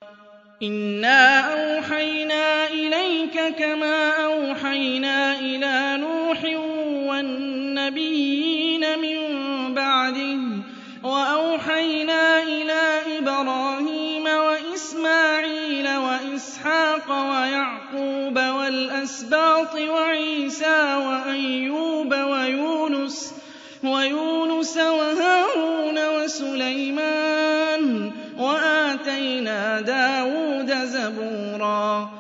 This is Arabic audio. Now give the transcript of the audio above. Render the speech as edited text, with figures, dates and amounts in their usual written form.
إِنَّا أَوْحَيْنَا إِلَيْكَ كَمَا أَوْحَيْنَا إِلَىٰ نُوحٍ وَالنَّبِيِّينَ مِن بَعْدِهِ وَأَوْحَيْنَا إِلَىٰ إِبْرَاهِيمَ وَإِسْمَاعِيلَ وَإِسْحَاقَ وَيَعْقُوبَ وَالْأَسْبَاطِ وَعِيسَىٰ وَأَيُّوبَ وَيُونُسَ وَهَارُونَ وَسُلَيْمَانَ ۖ وَآتَيْنَا دَاوُودَ زَبُورًا